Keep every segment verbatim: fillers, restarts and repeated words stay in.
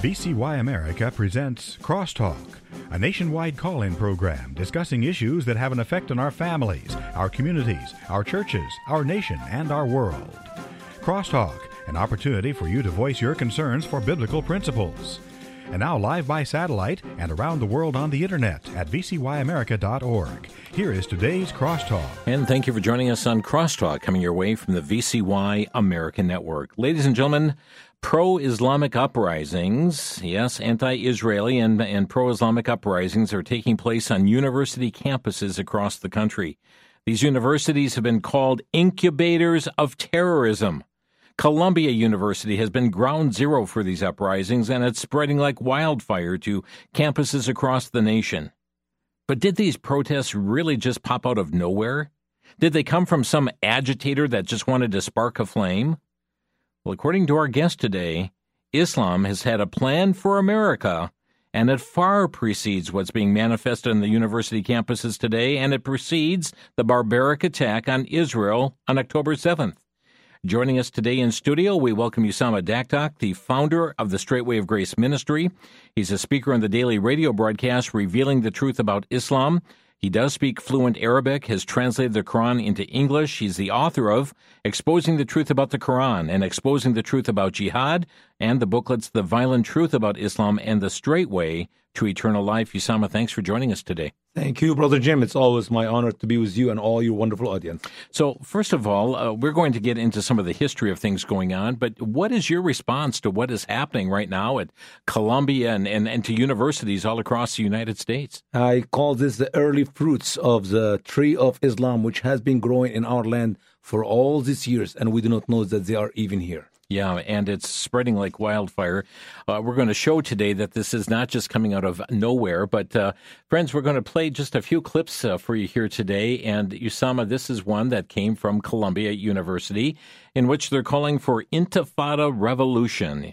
V C Y America presents Crosstalk, a nationwide call-in program discussing issues that have an effect on our families, our communities, our churches, our nation, and our world. Crosstalk, an opportunity for you to voice your concerns for biblical principles. And now live by satellite and around the world on the internet at v c y america dot org. Here is today's Crosstalk. And thank you for joining us on Crosstalk, coming your way from the V C Y America Network. Ladies and gentlemen, pro-Islamic uprisings, yes, anti-Israeli and, and pro-Islamic uprisings are taking place on university campuses across the country. These universities have been called incubators of terrorism. Columbia University has been ground zero for these uprisings, and it's spreading like wildfire to campuses across the nation. But did these protests really just pop out of nowhere? Did they come from some agitator that just wanted to spark a flame? Well, according to our guest today, Islam has had a plan for America, and it far precedes what's being manifested on the university campuses today, and it precedes the barbaric attack on Israel on October seventh. Joining us today in studio, we welcome Usama Daktak, the founder of the Straitway of Grace Ministry. He's a speaker on the daily radio broadcast Revealing the Truth About Islam. He does speak fluent Arabic, has translated the Quran into English. He's the author of Exposing the Truth About the Quran and Exposing the Truth About Jihad, and the booklets The Violent Truth About Islam and The Straitway to Eternal Life. Usama, thanks for joining us today. Thank you, Brother Jim. It's always my honor to be with you and all your wonderful audience. So, first of all, uh, we're going to get into some of the history of things going on, but what is your response to what is happening right now at Columbia and, and, and to universities all across the United States? I call this the early fruits of the tree of Islam, which has been growing in our land for all these years, and we do not know that they are even here. Yeah, and it's spreading like wildfire. Uh, we're going to show today that this is not just coming out of nowhere, but uh, friends, we're going to play just a few clips uh, for you here today. And Usama, this is one that came from Columbia University, in which they're calling for Intifada Revolution.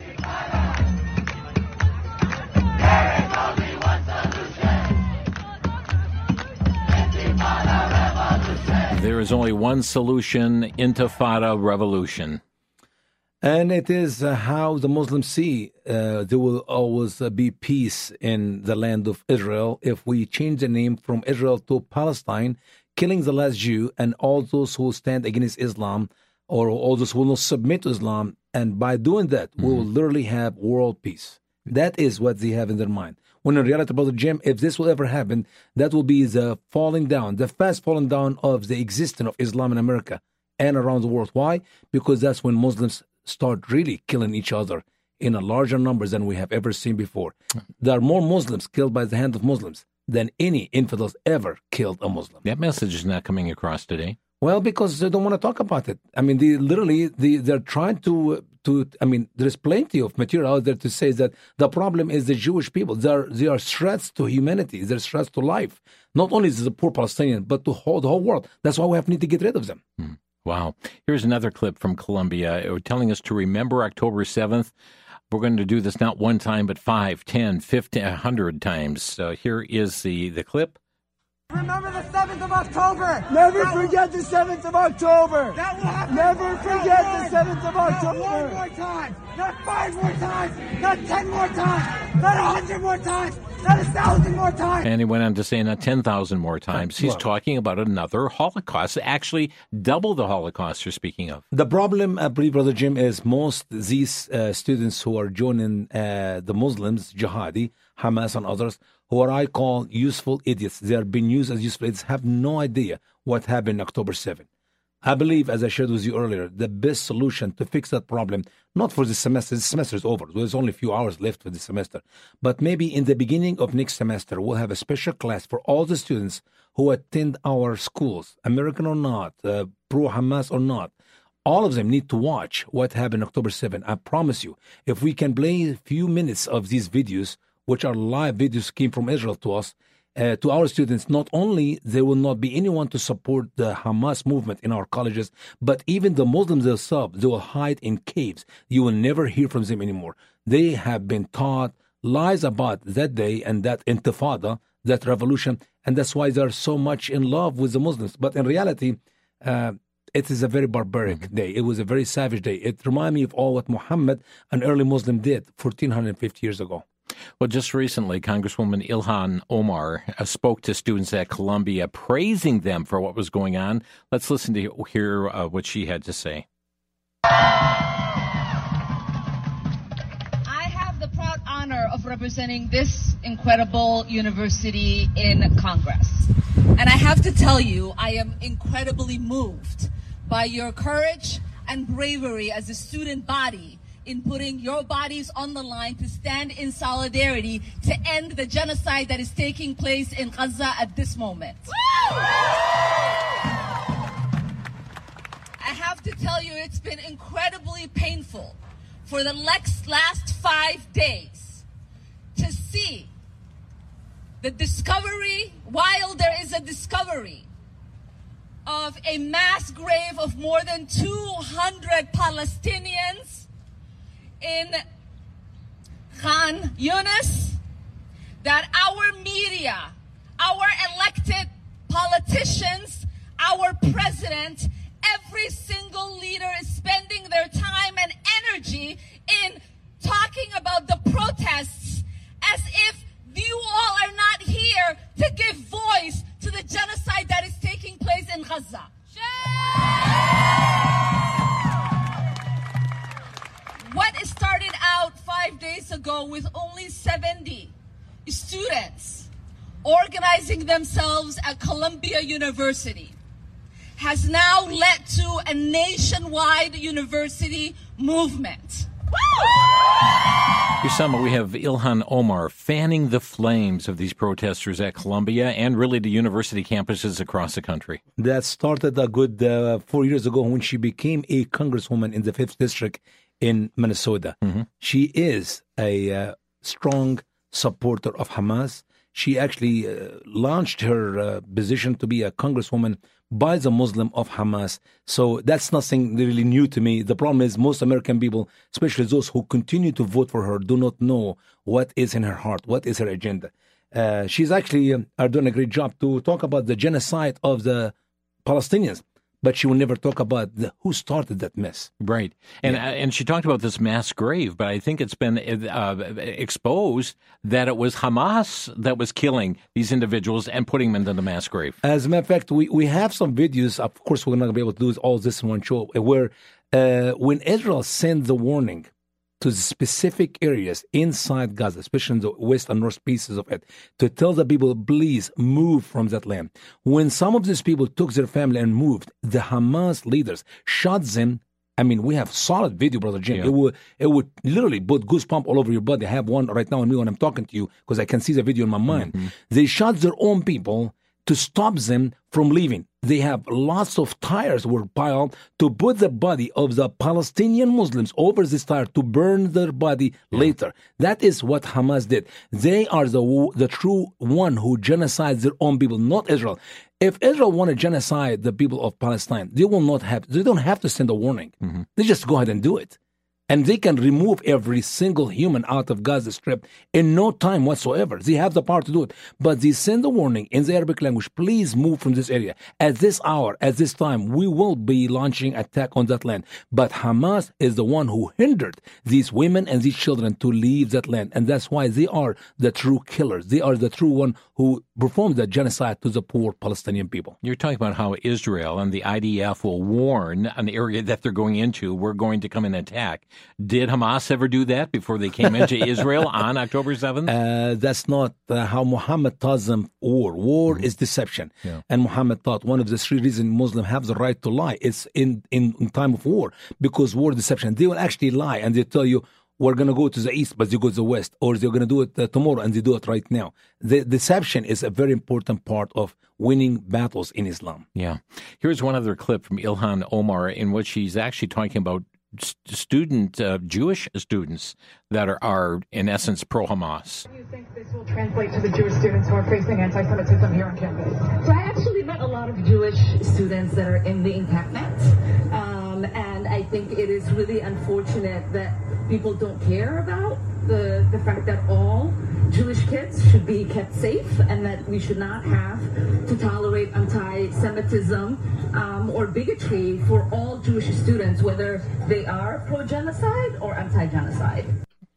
There is only one solution, Intifada Revolution. And it is uh, how the Muslims see uh, there will always uh, be peace in the land of Israel if we change the name from Israel to Palestine, killing the last Jew and all those who stand against Islam or all those who will not submit to Islam. And by doing that, mm-hmm. we will literally have world peace. That is what they have in their mind. When in reality, Brother Jim, if this will ever happen, that will be the falling down, the fast falling down of the existence of Islam in America and around the world. Why? Because that's when Muslims start really killing each other in a larger numbers than we have ever seen before. There are more Muslims killed by the hand of Muslims than any infidels ever killed a Muslim. That message is not coming across today. Well, because they don't want to talk about it. I mean, they literally, they, they're trying to, to, I mean, there's plenty of material out there to say that the problem is the Jewish people. They're, they are threats to humanity. They're threats to life. Not only is the poor Palestinian, but to whole, the whole world. That's why we have need to get rid of them. Hmm. Wow. Here's another clip from Columbia telling us to remember October seventh. We're going to do this not one time, but five, ten, fifty, a hundred times. So here is the, the clip. Remember the seventh of October. Never that forget will, the seventh of October. That will happen. Never forget the seventh of October. Not one more time. Not five more times. Not ten more times. Not a hundred more times. Not a thousand more times. And he went on to say not ten thousand more times. He's talking about another Holocaust, actually double the Holocaust you're speaking of. The problem, I believe, Brother Jim, is most these uh, students who are joining uh, the Muslims, jihadi, Hamas and others, who are I call useful idiots. They are being used as useful idiots, have no idea what happened October seventh. I believe, as I shared with you earlier, the best solution to fix that problem, not for the semester, the semester is over, there's only a few hours left for the semester, but maybe in the beginning of next semester, we'll have a special class for all the students who attend our schools, American or not, uh, pro-Hamas or not. All of them need to watch what happened October seventh. I promise you, if we can play a few minutes of these videos, which are live videos came from Israel to us, Uh, to our students, not only there will not be anyone to support the Hamas movement in our colleges, but even the Muslims themselves, they will hide in caves. You will never hear from them anymore. They have been taught lies about that day and that intifada, that revolution, and that's why they're so much in love with the Muslims. But in reality, uh, it is a very barbaric mm-hmm. day. It was a very savage day. It reminded me of all what Muhammad, an early Muslim, did fourteen fifty years ago. Well, just recently, Congresswoman Ilhan Omar uh, spoke to students at Columbia, praising them for what was going on. Let's listen to hear uh, what she had to say. I have the proud honor of representing this incredible university in Congress. And I have to tell you, I am incredibly moved by your courage and bravery as a student body in putting your bodies on the line to stand in solidarity to end the genocide that is taking place in Gaza at this moment. I have to tell you, it's been incredibly painful for the last five days to see the discovery, while there is a discovery of a mass grave of more than two hundred Palestinians in Khan Yunis, that our media, our elected politicians, our president, every single leader is spending their time and energy in talking about the protests as if you all are not here to give voice to the genocide that is taking place in Gaza. What started out five days ago with only seventy students organizing themselves at Columbia University has now led to a nationwide university movement. Usama, we have Ilhan Omar fanning the flames of these protesters at Columbia and really the university campuses across the country. That started a good uh, four years ago when she became a congresswoman in the fifth District in Minnesota. Mm-hmm. She is a uh, strong supporter of Hamas. She actually uh, launched her uh, position to be a congresswoman by the Muslim of Hamas. So that's nothing really new to me. The problem is most American people, especially those who continue to vote for her, do not know what is in her heart, what is her agenda. Uh, she's actually uh, doing a great job to talk about the genocide of the Palestinians, but she will never talk about the, who started that mess. Right. And yeah. uh, and she talked about this mass grave, but I think it's been uh, exposed that it was Hamas that was killing these individuals and putting them into the mass grave. As a matter of fact, we, we have some videos. Of course, we're not going to be able to do all this in one show, where uh, when Israel sent the warning to specific areas inside Gaza, especially in the west and north pieces of it, to tell the people, please move from that land. When some of these people took their family and moved, the Hamas leaders shot them. I mean, we have solid video, Brother Jim. Yeah. It would it would literally put goosebumps all over your body. I have one right now on me when I'm talking to you because I can see the video in my mind. Mm-hmm. They shot their own people to stop them from leaving. They have lots of tires were piled to put the body of the Palestinian Muslims over this tire to burn their body yeah. later. That is what Hamas did. They are the the true one who genocides their own people, not Israel. If Israel want to genocide the people of Palestine, they will not have. They don't have to send a warning. Mm-hmm. They just go ahead and do it. And they can remove every single human out of Gaza Strip in no time whatsoever. They have the power to do it. But they send a warning in the Arabic language, please move from this area. At this hour, at this time, we will be launching attack on that land. But Hamas is the one who hindered these women and these children to leave that land. And that's why they are the true killers. They are the true one who performed the genocide to the poor Palestinian people. You're talking about how Israel and the I D F will warn an area that they're going into, we're going to come and attack. Did Hamas ever do that before they came into Israel on October seventh? Uh, that's not uh, how Muhammad taught them war. War mm-hmm. is deception. Yeah. And Muhammad taught one of the three reasons Muslims have the right to lie. It's in, in, in time of war, because war is deception. They will actually lie and they tell you, we're going to go to the east, but they go to the west, or they're going to do it uh, tomorrow, and they do it right now. The deception is a very important part of winning battles in Islam. Yeah. Here's one other clip from Ilhan Omar in which she's actually talking about student, uh, Jewish students that are, are, in essence, pro-Hamas. Do you think this will translate to the Jewish students who are facing anti-Semitism here on campus? So I actually met a lot of Jewish students that are in the encampment, um, and I think it is really unfortunate that people don't care about the, the fact that all Jewish kids should be kept safe and that we should not have to tolerate anti-Semitism um, or bigotry for all Jewish students, whether they are pro-genocide or anti-genocide.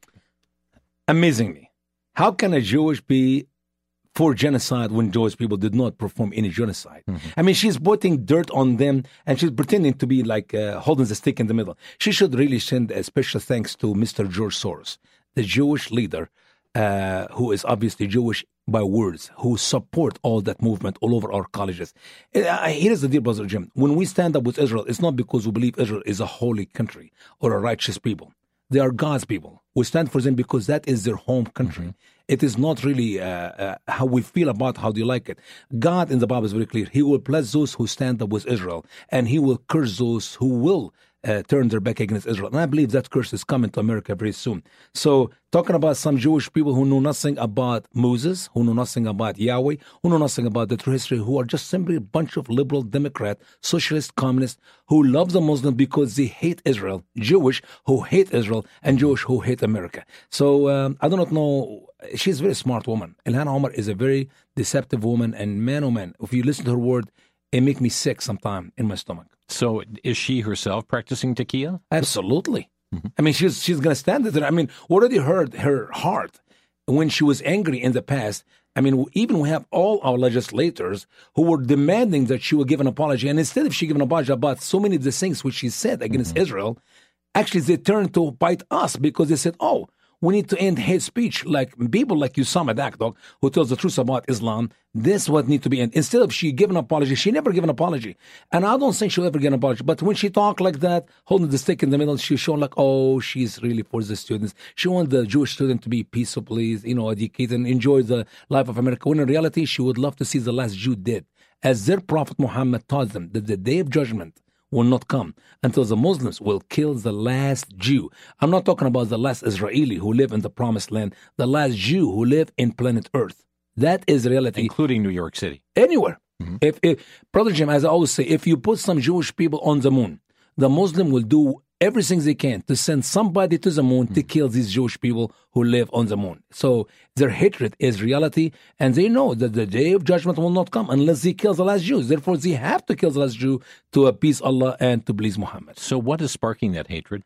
Amazingly, how can a Jewish be for genocide when Jewish people did not perform any genocide? Mm-hmm. I mean, she's putting dirt on them and she's pretending to be like uh, holding the stick in the middle. She should really send a special thanks to Mister George Soros, the Jewish leader uh, who is obviously Jewish by words, who support all that movement all over our colleges. Uh, here's the deal, Brother Jim. When we stand up with Israel, it's not because we believe Israel is a holy country or a righteous people. They are God's people. We stand for them because that is their home country. Mm-hmm. It is not really uh, uh, how we feel about how do you like it. God in the Bible is very clear. He will bless those who stand up with Israel, and he will curse those who will uh, turn their back against Israel. And I believe that curse is coming to America very soon. So talking about some Jewish people who know nothing about Moses, who know nothing about Yahweh, who know nothing about the true history, who are just simply a bunch of liberal, Democrat, socialist, communists, who love the Muslim because they hate Israel, Jewish who hate Israel, and Jewish who hate America. So um, I do not know. She's a very smart woman. Ilhan Omar is a very deceptive woman, and man, oh man, if you listen to her word, it makes me sick sometimes in my stomach. So is she herself practicing taqiyya? Absolutely. Mm-hmm. I mean, she's she's going to stand there. I mean, we already heard her heart when she was angry in the past. I mean, even we have all our legislators who were demanding that she would give an apology. And instead of she giving an apology about so many of the things which she said against mm-hmm. Israel, actually they turned to bite us because they said, oh, we need to end hate speech. Like people like Usama Dakdog, who tells the truth about Islam, this is what needs to be end. Instead of she give an apology, she never give an apology. And I don't think she'll ever give an apology. But when she talk like that, holding the stick in the middle, she's showing like, oh, she's really for the students. She wants the Jewish student to be peaceably, you know, educated and enjoy the life of America. When in reality, she would love to see the last Jew dead. As their Prophet Muhammad taught them that the day of judgment will not come until the Muslims will kill the last Jew. I'm not talking about the last Israeli who live in the promised land, the last Jew who live in planet Earth. That is reality. Including New York City. Anywhere. Mm-hmm. If, if Brother Jim, as I always say, if you put some Jewish people on the moon, the Muslim will do everything they can to send somebody to the moon mm-hmm. to kill these Jewish people who live on the moon. So their hatred is reality, and they know that the day of judgment will not come unless they kill the last Jews. Therefore, they have to kill the last Jew to appease Allah and to please Muhammad. So what is sparking that hatred?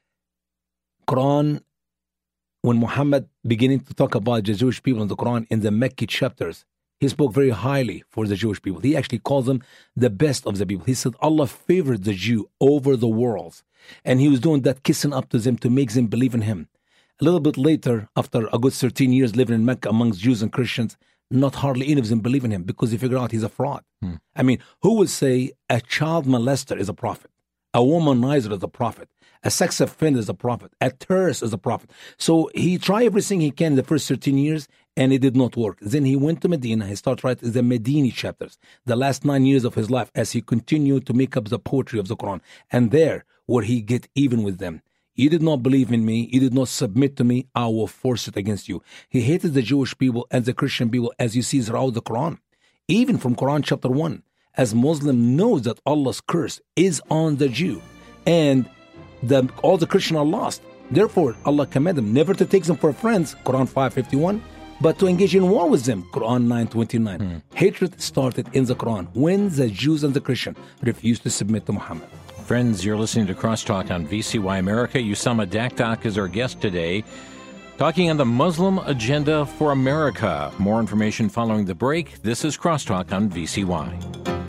Quran, when Muhammad beginning to talk about the Jewish people in the Quran in the Mecca chapters, he spoke very highly for the Jewish people. He actually called them the best of the people. He said Allah favored the Jew over the worlds. And he was doing that, kissing up to them to make them believe in him. A little bit later, after a good thirteen years living in Mecca amongst Jews and Christians, not hardly any of them believe in him because they figure out he's a fraud. Hmm. I mean, who would say a child molester is a prophet? A womanizer is a prophet. A sex offender is a prophet. A terrorist is a prophet. So he tried everything he can in the first thirteen years, and it did not work. Then he went to Medina. He started writing the Medini chapters, the last nine years of his life, as he continued to make up the poetry of the Quran. And there, where he get even with them. You did not believe in me. You did not submit to me. I will force it against you. He hated the Jewish people and the Christian people, as you see throughout the Quran. Even from Quran chapter one, as Muslim knows that Allah's curse is on the Jew. And the, all the Christians are lost. Therefore, Allah commanded them never to take them for friends, Quran five fifty-one, but to engage in war with them, Quran nine twenty-nine. Hmm. Hatred started in the Quran when the Jews and the Christians refused to submit to Muhammad. Friends, you're listening to Crosstalk on V C Y America. Usama Dakdok is our guest today, talking on the Muslim agenda for America. More information following the break. This is Crosstalk on V C Y.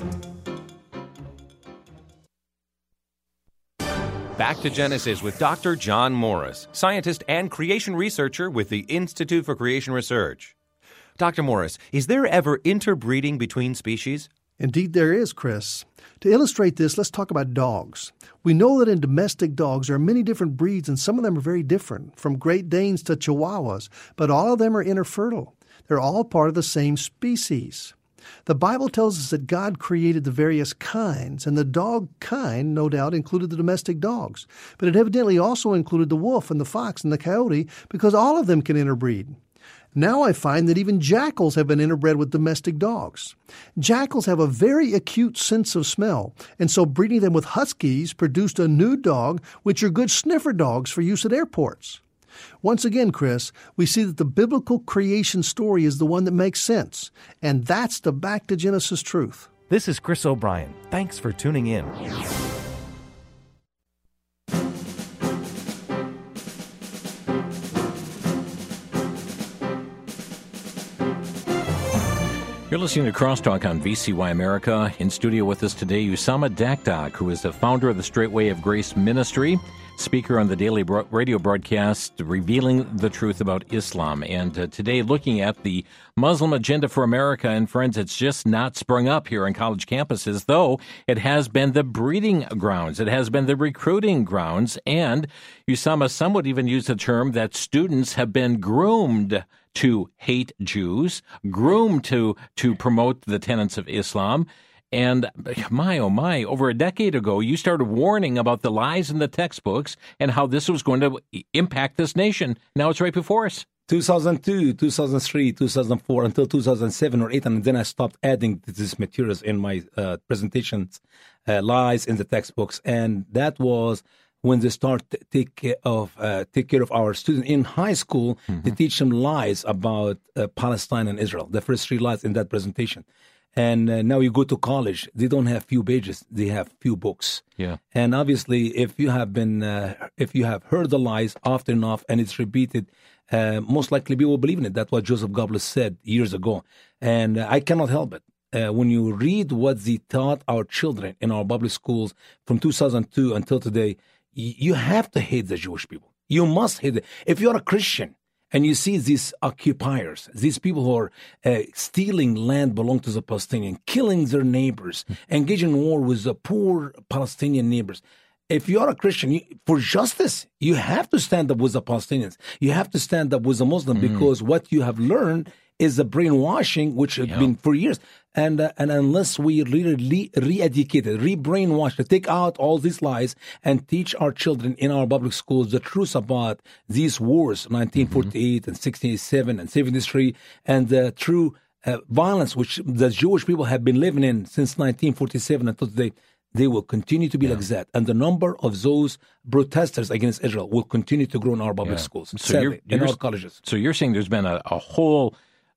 Back to Genesis with Doctor John Morris, scientist and creation researcher with the Institute for Creation Research. Doctor Morris, is there ever interbreeding between species? Indeed there is, Chris. To illustrate this, let's talk about dogs. We know that in domestic dogs there are many different breeds, and some of them are very different, from Great Danes to Chihuahuas, but all of them are interfertile. They're all part of the same species. The Bible tells us that God created the various kinds, and the dog kind, no doubt, included the domestic dogs. But it evidently also included the wolf and the fox and the coyote, because all of them can interbreed. Now I find that even jackals have been interbred with domestic dogs. Jackals have a very acute sense of smell, and so breeding them with huskies produced a new dog, which are good sniffer dogs for use at airports. Once again, Chris, we see that the biblical creation story is the one that makes sense, and that's the back to Genesis truth. This is Chris O'Brien. Thanks for tuning in. You're listening to Crosstalk on V C Y America. In studio with us today, Usama Dakdak, who is the founder of the Straight Way of Grace Ministry, speaker on the daily bro- radio broadcast Revealing the Truth About Islam. And uh, today, looking at the Muslim agenda for America. And friends, it's just not sprung up here on college campuses, though it has been the breeding grounds. It has been the recruiting grounds. And Usama, some would even use the term that students have been groomed to hate Jews, groomed to to promote the tenets of Islam. And my, oh my, over a decade ago, you started warning about the lies in the textbooks and how this was going to impact this nation. Now it's right before us. two thousand two, two thousand three, two thousand four, until two thousand seven or eight, and then I stopped adding these materials in my uh, presentations, uh, lies in the textbooks. And that was when they start to take care of uh, take care of our students in high school, mm-hmm. to teach them lies about uh, Palestine and Israel. The first three lies in that presentation. And uh, now you go to college, they don't have few pages, they have few books. Yeah. And obviously, if you have been, uh, if you have heard the lies often enough and it's repeated, uh, most likely people will believe in it. That's what Joseph Goebbels said years ago. And uh, I cannot help it. Uh, when you read what they taught our children in our public schools from two thousand two until today, you have to hate the Jewish people. You must hate them. If you're a Christian and you see these occupiers, these people who are uh, stealing land belonging to the Palestinians, killing their neighbors, engaging in war with the poor Palestinian neighbors, if you're a Christian, you, for justice, you have to stand up with the Palestinians. You have to stand up with the Muslim, mm. because what you have learned is the brainwashing, which has yeah. been for years. And uh, and unless we really re-educate it, re-brainwash it, take out all these lies and teach our children in our public schools the truth about these wars, nineteen forty-eight mm-hmm. and sixty-seven and seventy-three, and the true uh, violence which the Jewish people have been living in since nineteen forty-seven until today, they will continue to be yeah. like that. And the number of those protesters against Israel will continue to grow in our public yeah. schools, so sadly, you're, you're, in our colleges. So you're saying there's been a, a whole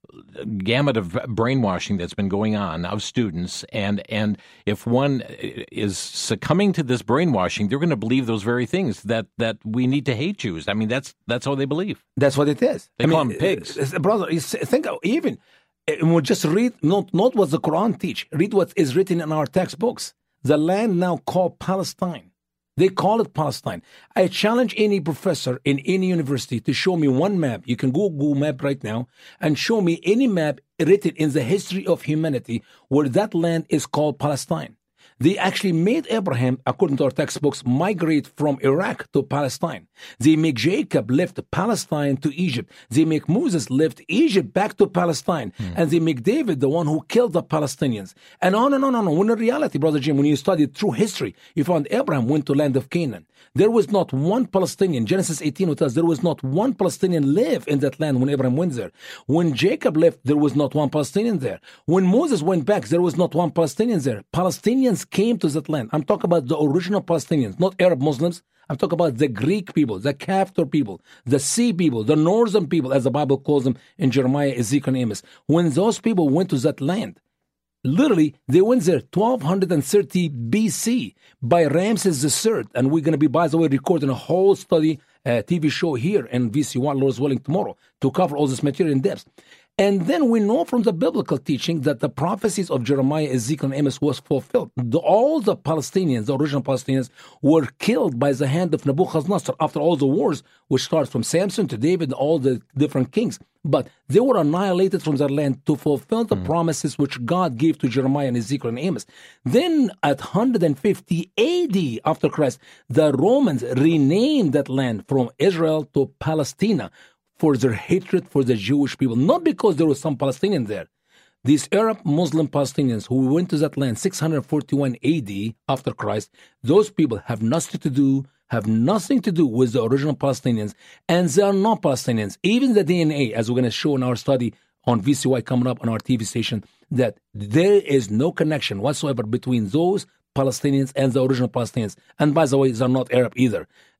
gamut of brainwashing that's been going on of students, and and if one is succumbing to this brainwashing, they're going to believe those very things, that that we need to hate Jews. I mean, that's that's how they believe. That's what it is. They I call mean, them pigs. Brother, think even we'll just read not not what the Quran teach. Read what is written in our textbooks. The land now called Palestine. They call it Palestine. I challenge any professor in any university to show me one map. You can go Google Map right now and show me any map written in the history of humanity where that land is called Palestine. They actually made Abraham, according to our textbooks, migrate from Iraq to Palestine. They make Jacob left Palestine to Egypt. They make Moses left Egypt back to Palestine. Mm. And they make David the one who killed the Palestinians. And on and on and on. When in reality, Brother Jim, when you study true history, you found Abraham went to land of Canaan. There was not one Palestinian. Genesis eighteen will tell us there was not one Palestinian live in that land when Abraham went there. When Jacob left, there was not one Palestinian there. When Moses went back, there was not one Palestinian there. Palestinians came to that land. I'm talking about the original Palestinians, not Arab Muslims. I'm talking about the Greek people, the Caphtor people, the sea people, the northern people, as the Bible calls them in Jeremiah, Ezekiel, and Amos. When those people went to that land, literally, they went there twelve thirty B C by Ramses the third. And we're going to be, by the way, recording a whole study, uh, T V show here in V C one, Lord's willing, tomorrow to cover all this material in depth. And then we know from the biblical teaching that the prophecies of Jeremiah, Ezekiel, and Amos was fulfilled. The, all the Palestinians, the original Palestinians, were killed by the hand of Nebuchadnezzar after all the wars, which starts from Samson to David, all the different kings. But they were annihilated from their land to fulfill the mm. promises which God gave to Jeremiah and Ezekiel and Amos. Then at one hundred fifty A D after Christ, the Romans renamed that land from Israel to Palestina, for their hatred for the Jewish people, not because there was some Palestinian there. These Arab Muslim Palestinians who went to that land six hundred forty-one A D after Christ, those people have nothing to do, have nothing to do with the original Palestinians, and they are not Palestinians. Even the D N A, as we're going to show in our study on V C Y coming up on our T V station, that there is no connection whatsoever between those Palestinians and the original Palestinians. And by the way, they're not Arab either.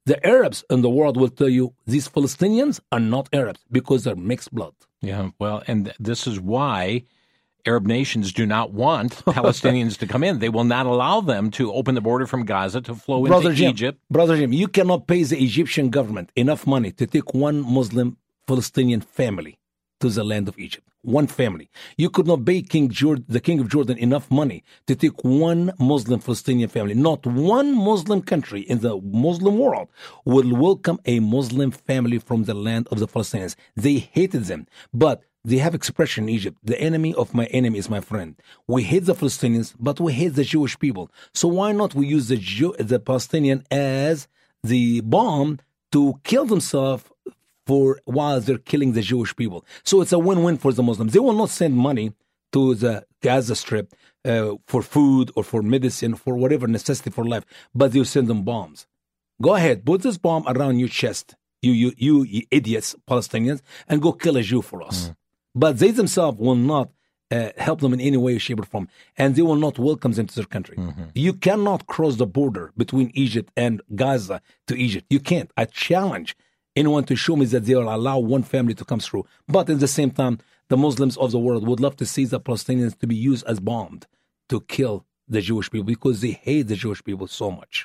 The Arabs in the world will tell you these Palestinians are not Arabs because they're mixed blood. Yeah, well, and th- this is why Arab nations do not want Palestinians to come in. They will not allow them to open the border from Gaza to flow Brother into Jim, Egypt. Brother Jim, you cannot pay the Egyptian government enough money to take one Muslim Palestinian family to the land of Egypt. One family. You could not pay King Jordan, the King of Jordan enough money to take one Muslim Palestinian family. Not one Muslim country in the Muslim world will welcome a Muslim family from the land of the Palestinians. They hated them. But they have expression in Egypt. The enemy of my enemy is my friend. We hate the Palestinians, but we hate the Jewish people. So why not we use the Jew, the Palestinian as the bomb to kill themselves for while they're killing the Jewish people? So it's a win-win for the Muslims. They will not send money to the Gaza Strip uh, for food or for medicine, for whatever necessity for life, but they'll send them bombs. Go ahead, put this bomb around your chest, you you you, you idiots, Palestinians, and go kill a Jew for us. Mm. But they themselves will not uh, help them in any way, shape, or form, and they will not welcome them to their country. Mm-hmm. You cannot cross the border between Egypt and Gaza to Egypt. You can't. I challenge anyone to show me that they will allow one family to come through. But at the same time, the Muslims of the world would love to see the Palestinians to be used as bombs to kill the Jewish people because they hate the Jewish people so much.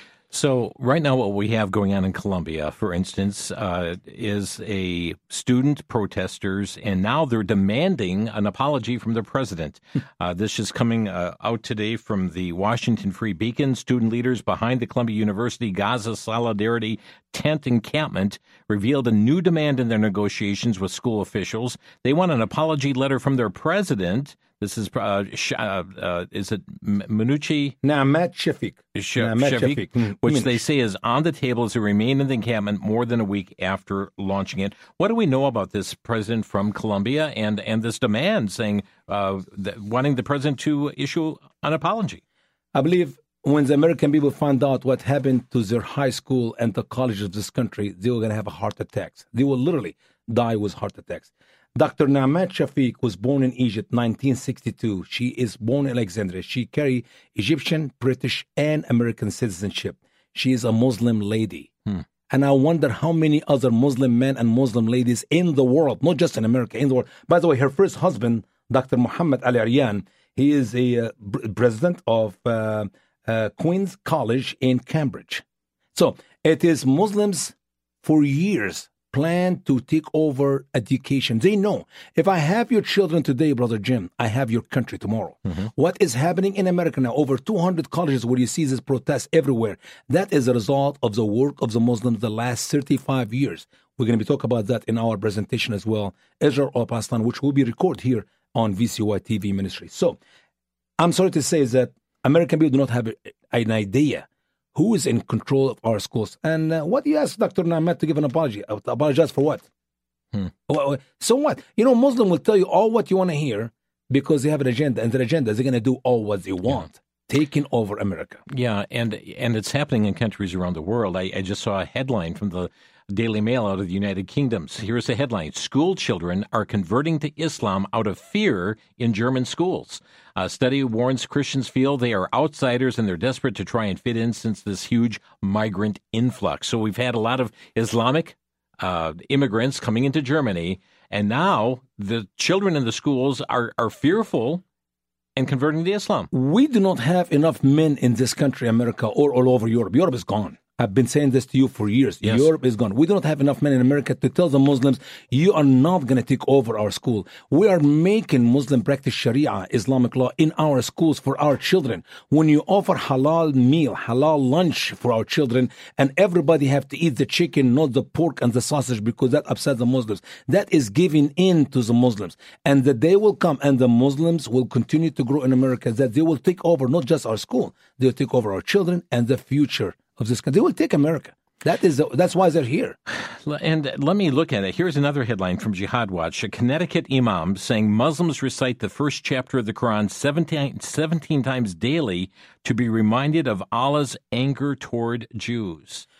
So right now what we have going on in Colombia, for instance, uh, is a student protesters, and now they're demanding an apology from the president. uh, this is coming uh, out today from the Washington Free Beacon. Student leaders behind the Columbia University Gaza Solidarity tent encampment revealed a new demand in their negotiations with school officials. They want an apology letter from their president. This is, uh, uh, uh, is it Minuchi? Naamat Shafik. Sh- Shafik, Shafik. Which they say is on the table as they remain in the encampment more than a week after launching it. What do we know about this president from Colombia and, and this demand saying, uh, that wanting the president to issue an apology? I believe when the American people find out what happened to their high school and the colleges of this country, they were going to have a heart attacks. They will literally die with heart attacks. Doctor Naamat Shafik was born in Egypt nineteen sixty-two. She is born in Alexandria. She carries Egyptian, British, and American citizenship. She is a Muslim lady. Hmm. And I wonder how many other Muslim men and Muslim ladies in the world, not just in America, in the world. By the way, her first husband, Doctor Muhammad Ali Aryan, he is a uh, president of uh, uh, Queen's College in Cambridge. So it is Muslims for years plan to take over education. They know, if I have your children today, Brother Jim, I have your country tomorrow. Mm-hmm. What is happening in America now, over two hundred colleges where you see this protest everywhere, that is a result of the work of the Muslims the last thirty-five years. We're going to be talking about that in our presentation as well, Israel or Palestine, which will be recorded here on V C Y T V Ministry. So, I'm sorry to say that American people do not have an idea who is in control of our schools. And uh, what do you ask Doctor Naamat to give an apology? Uh, apologize for what? Hmm. So what? You know, Muslim will tell you all what you want to hear because they have an agenda, and their agenda is they're going to do all what they want, yeah. taking over America. Yeah, and and it's happening in countries around the world. I, I just saw a headline from the Daily Mail out of the United Kingdom. Here's the headline. School children are converting to Islam out of fear in German schools. A study warns Christians feel they are outsiders and they're desperate to try and fit in since this huge migrant influx. So we've had a lot of Islamic uh, immigrants coming into Germany, and now the children in the schools are, are fearful and converting to Islam. We do not have enough men in this country, America, or all over Europe. Europe is gone. I've been saying this to you for years. Yes. Europe is gone. We do not have enough men in America to tell the Muslims, you are not going to take over our school. We are making Muslim practice Sharia, Islamic law, in our schools for our children. When you offer halal meal, halal lunch for our children, and everybody have to eat the chicken, not the pork and the sausage, because that upsets the Muslims, that is giving in to the Muslims. And the day will come, and the Muslims will continue to grow in America, that they will take over not just our school, they'll take over our children and the future of this country. They will take America. That is the, that's why they're here. And let me look at it. Here's another headline from Jihad Watch. A Connecticut imam saying Muslims recite the first chapter of the Quran seventeen, seventeen times daily to be reminded of Allah's anger toward Jews.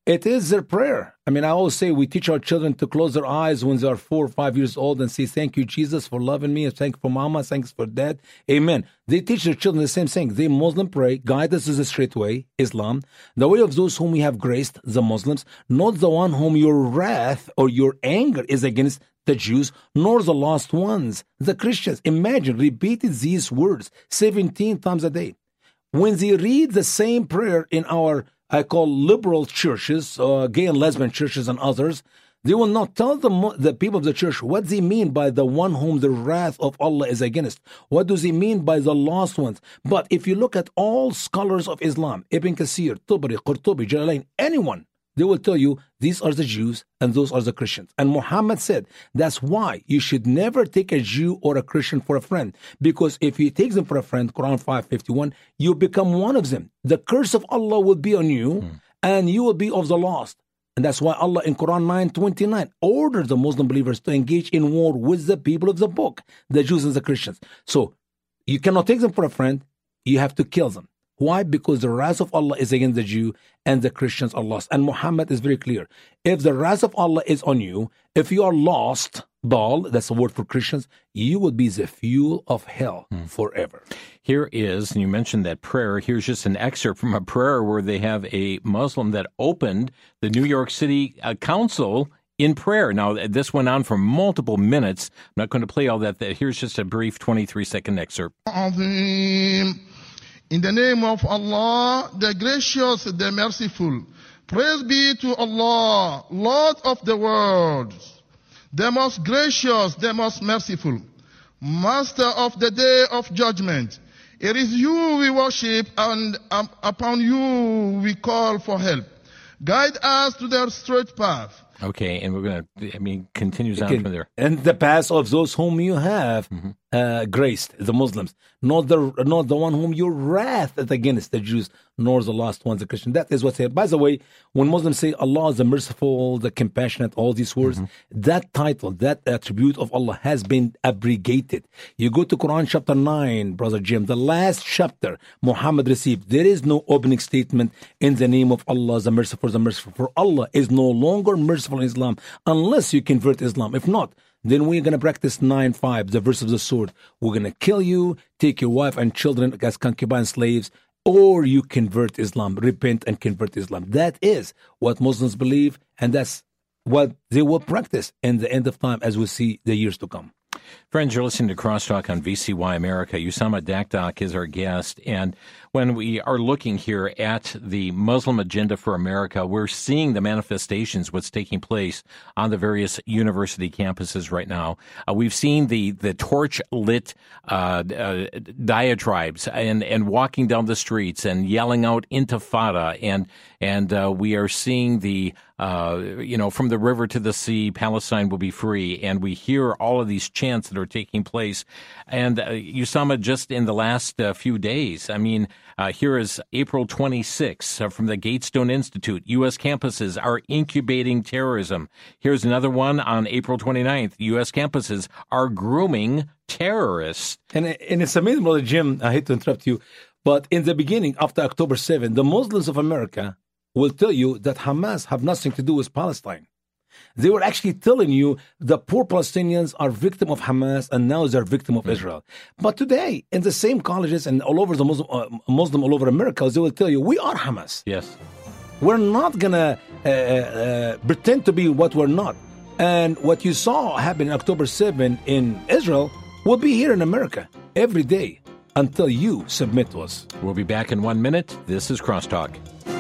It is their prayer. I mean, I always say we teach our children to close their eyes when they are four or five years old and say, thank you, Jesus, for loving me. Thank you for mama. Thanks for dad. Amen. They teach their children the same thing. They Muslim pray, guide us to the straight way, Islam, the way of those whom we have graced, the Muslims, not the one whom your wrath or your anger is against, the Jews, nor the lost ones, the Christians. Imagine, repeated these words seventeen times a day. When they read the same prayer in our, I call liberal churches, uh, gay and lesbian churches and others, they will not tell the, the people of the church what they mean by the one whom the wrath of Allah is against. What does he mean by the lost ones? But if you look at all scholars of Islam, Ibn Kathir, Tabari, Qurtubi, Jalalain, anyone, they will tell you these are the Jews and those are the Christians. And Muhammad said that's why you should never take a Jew or a Christian for a friend. Because if you take them for a friend, Quran five fifty-one, you become one of them. The curse of Allah will be on you mm. and you will be of the lost. And that's why Allah in Quran nine twenty-nine ordered the Muslim believers to engage in war with the people of the book, the Jews and the Christians. So you cannot take them for a friend. You have to kill them. Why? Because the wrath of Allah is against the Jew and the Christians are lost. And Muhammad is very clear. If the wrath of Allah is on you, if you are lost, dal, that's a word for Christians, you will be the fuel of hell hmm. forever. Here is, and you mentioned that prayer, here's just an excerpt from a prayer where they have a Muslim that opened the New York City uh, Council in prayer. Now, this went on for multiple minutes. I'm not going to play all that. Here's just a brief twenty-three second excerpt. In the name of Allah, the gracious, the merciful. Praise be to Allah, Lord of the world, the most gracious, the most merciful, Master of the day of judgment. It is you we worship, and um, upon you we call for help. Guide us to the straight path. Okay, and we're going to, I mean, continues on okay. from there. And the path of those whom you have mm-hmm. uh, graced, the Muslims, not the not the one whom you wrath at against, the Jews, nor the lost ones, the Christians. That is what's here. By the way, when Muslims say Allah is the merciful, the compassionate, all these words, mm-hmm. that title, that attribute of Allah has been abrogated. You go to Quran chapter nine, Brother Jim, the last chapter Muhammad received. There is no opening statement in the name of Allah, the merciful, the merciful. For Allah is no longer merciful in Islam unless you convert Islam. If not, then we're going to practice nine five, the verse of the sword. We're going to kill you, take your wife and children as concubine slaves, or you convert Islam, repent and convert Islam. That is what Muslims believe, and that's what they will practice in the end of time as we see the years to come. Friends, you're listening to Crosstalk on V C Y America. Usama Dakdak is our guest, and when we are looking here at the Muslim agenda for America, we're seeing the manifestations, what's taking place on the various university campuses right now. Uh, we've seen the, the torch-lit uh, uh, diatribes and, and walking down the streets and yelling out Intifada, and and uh, we are seeing the, uh, you know, from the river to the sea, Palestine will be free, and we hear all of these chants that are taking place. And uh, Usama, just in the last uh, few days, I mean, Uh, here is April twenty-sixth uh, from the Gatestone Institute. U S campuses are incubating terrorism. Here's another one on April twenty-ninth. U S campuses are grooming terrorists. And, and it's amazing, Brother Jim, I hate to interrupt you, but in the beginning, after October seventh, the Muslims of America will tell you that Hamas have nothing to do with Palestine. They were actually telling you the poor Palestinians are victim of Hamas and now they're victim of mm-hmm. Israel. But today, in the same colleges and all over the Muslim, uh, Muslim all over America, they will tell you, we are Hamas. Yes. We're not going to uh, uh, pretend to be what we're not. And what you saw happen on October seventh in Israel will be here in America every day until you submit to us. We'll be back in one minute. This is Crosstalk.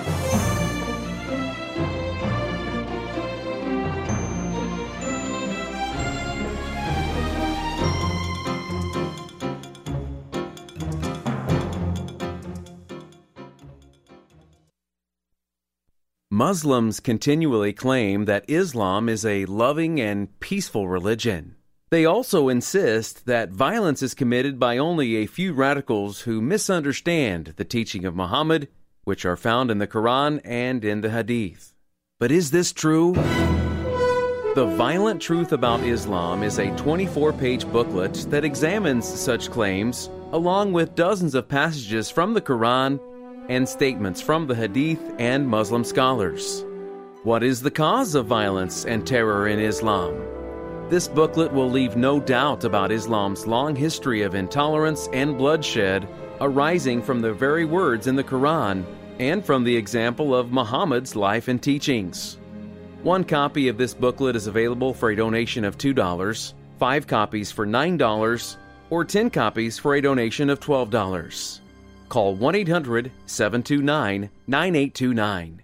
Muslims continually claim that Islam is a loving and peaceful religion. They also insist that violence is committed by only a few radicals who misunderstand the teaching of Muhammad, which are found in the Quran and in the Hadith. But is this true? The Violent Truth About Islam is a twenty-four page booklet that examines such claims, along with dozens of passages from the Quran and statements from the Hadith and Muslim scholars. What is the cause of violence and terror in Islam? This booklet will leave no doubt about Islam's long history of intolerance and bloodshed arising from the very words in the Quran and from the example of Muhammad's life and teachings. One copy of this booklet is available for a donation of two dollars, five copies for nine dollars, or ten copies for a donation of twelve dollars. Call one eight hundred, seven two nine, nine eight two nine.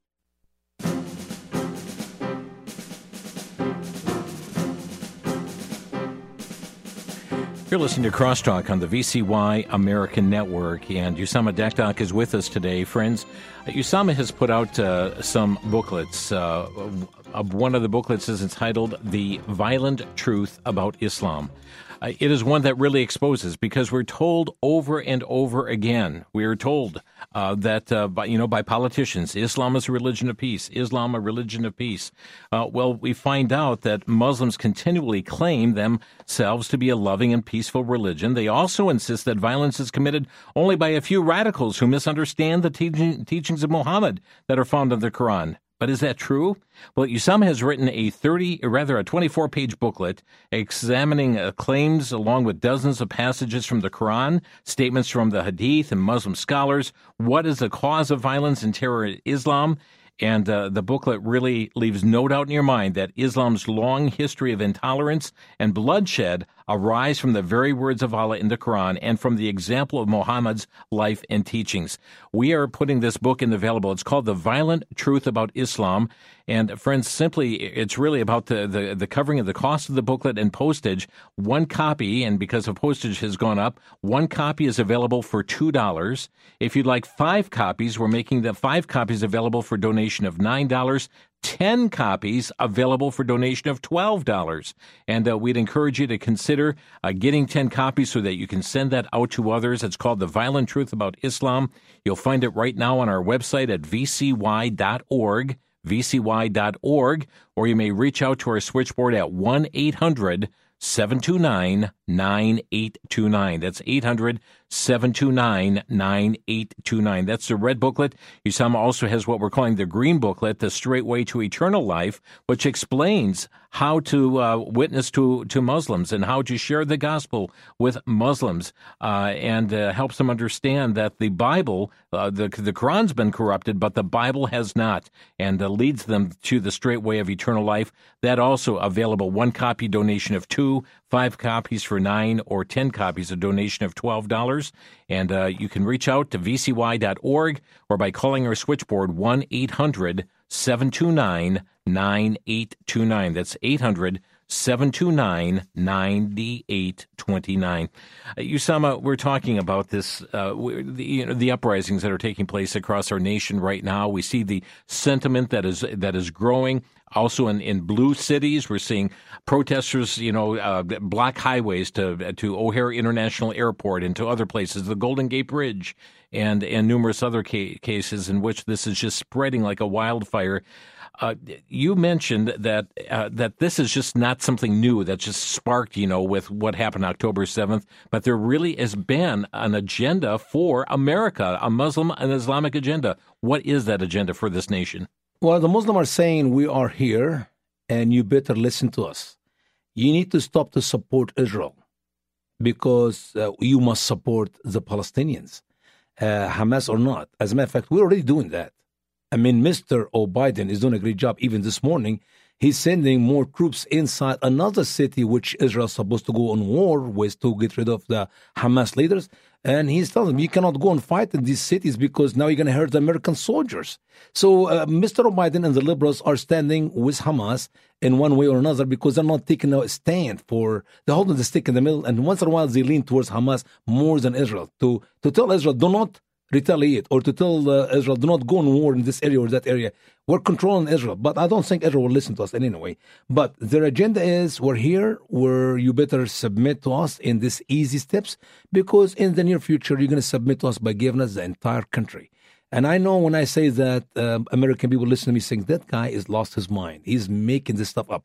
You're listening to Crosstalk on the V C Y American Network, and Usama Dakdak is with us today. Friends, Usama has put out uh, some booklets. Uh, one of the booklets is entitled The Violent Truth About Islam. Uh, it is one that really exposes, because we're told over and over again, we are told uh, that, uh, by, you know, by politicians, Islam is a religion of peace, Islam a religion of peace. Uh, well, we find out that Muslims continually claim themselves to be a loving and peaceful religion. They also insist that violence is committed only by a few radicals who misunderstand the te- teachings of Muhammad that are found in the Quran. But is that true? Well, Usama has written a thirty, or rather a twenty-four page booklet examining uh, claims along with dozens of passages from the Quran, statements from the Hadith and Muslim scholars. What is the cause of violence and terror in Islam? And uh, the booklet really leaves no doubt in your mind that Islam's long history of intolerance and bloodshed arise from the very words of Allah in the Quran and from the example of Muhammad's life and teachings. We are putting this book in available. It's called The Violent Truth About Islam. And friends, simply, it's really about the, the, the covering of the cost of the booklet and postage. One copy, and because the postage has gone up, one copy is available for two dollars. If you'd like five copies, we're making the five copies available for donation of nine dollars. ten copies available for donation of twelve dollars. And uh, we'd encourage you to consider uh, getting ten copies so that you can send that out to others. It's called The Violent Truth About Islam. You'll find it right now on our website at v c y dot org, v c y dot org, or you may reach out to our switchboard at one eight hundred, seven two nine, nine eight two nine. That's eight hundred, seven two nine, nine eight two nine. That's the red booklet. Usama also has what we're calling the green booklet, The Straight Way to Eternal Life, which explains how to uh, witness to, to Muslims and how to share the gospel with Muslims, uh, and uh, helps them understand that the Bible, uh, the, the Quran's been corrupted, but the Bible has not, and uh, leads them to the straight way of eternal life. That also available, one copy donation of two, five copies for nine, or ten copies, a donation of twelve dollars. And uh, you can reach out to v c y dot org or by calling our switchboard one eight hundred, seven two nine, nine eight two nine. That's eight hundred, seven two nine, nine eight two nine. Uh, Usama, we're talking about this, uh, the, you know, the uprisings that are taking place across our nation right now. We see the sentiment that is that is growing. Also in, in blue cities, we're seeing protesters, you know, uh, block highways to to O'Hare International Airport and to other places, the Golden Gate Bridge, and, and numerous other ca- cases in which this is just spreading like a wildfire. Uh, you mentioned that uh, that this is just not something new that just sparked, you know, with what happened October seventh, but there really has been an agenda for America, a Muslim and Islamic agenda. What is that agenda for this nation? Well, the Muslims are saying we are here and you better listen to us. You need to stop to support Israel because uh, you must support the Palestinians, uh, Hamas or not. As a matter of fact, we're already doing that. I mean, Mister O'Biden is doing a great job. Even this morning, he's sending more troops inside another city which Israel is supposed to go on war with to get rid of the Hamas leaders. And he's telling them, you cannot go and fight in these cities because now you're going to hurt the American soldiers. So uh, Mister O'Biden and the liberals are standing with Hamas in one way or another because they're not taking a stand for, they're holding the stick in the middle. And once in a while, they lean towards Hamas more than Israel to, to tell Israel, do not retaliate, or to tell uh, Israel, do not go on war in this area or that area. We're controlling Israel, but I don't think Israel will listen to us in any way. But their agenda is, we're here, where you better submit to us in these easy steps, because in the near future, you're going to submit to us by giving us the entire country. And I know when I say that, um, American people listen to me saying, that guy has lost his mind. He's making this stuff up.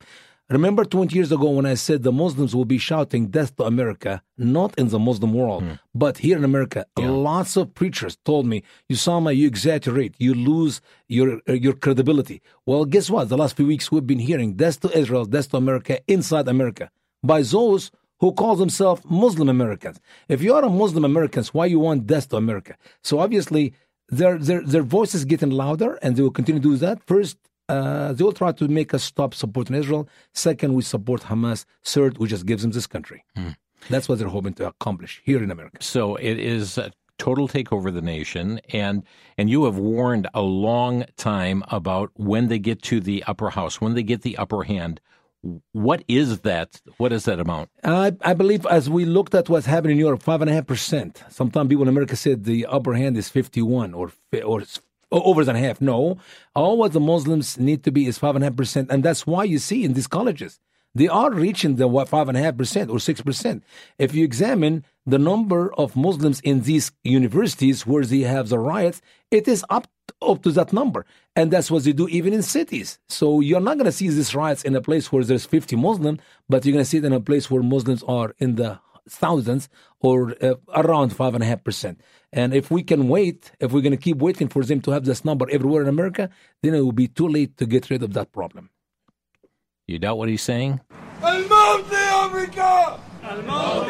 Remember twenty years ago when I said the Muslims will be shouting death to America, not in the Muslim world, mm. but here in America. Yeah. Lots of preachers told me, Usama, you exaggerate, you lose your uh, your credibility. Well, guess what? The last few weeks we've been hearing death to Israel, death to America, inside America, by those who call themselves Muslim Americans. If you are a Muslim Americans, why you want death to America? So obviously, their their their voice is getting louder, and they will continue to do that. First, Uh, they will try to make us stop supporting Israel. Second, we support Hamas. Third, we just give them this country. Hmm. That's what they're hoping to accomplish here in America. So it is a total takeover of the nation, and and you have warned a long time about when they get to the upper house, when they get the upper hand. What is that? What is that amount? I, I believe as we looked at what's happening in Europe, five and a half percent. Sometimes people in America said the upper hand is fifty-one or or over than half. No, all what the Muslims need to be is five and a half percent, and that's why you see in these colleges they are reaching the what five and a half percent or six percent. If you examine the number of Muslims in these universities where they have the riots, it is up up to that number, and that's what they do even in cities. So you're not going to see these riots in a place where there's fifty Muslims, but you're going to see it in a place where Muslims are in the thousands or uh, around five and a half percent. And if we can wait, if we're going to keep waiting for them to have this number everywhere in America, then it will be too late to get rid of that problem. You doubt what he's saying? الموت لأمريكا! الموت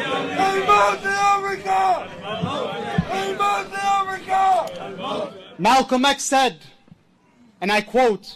لأمريكا! الموت لأمريكا! Malcolm X said, and I quote,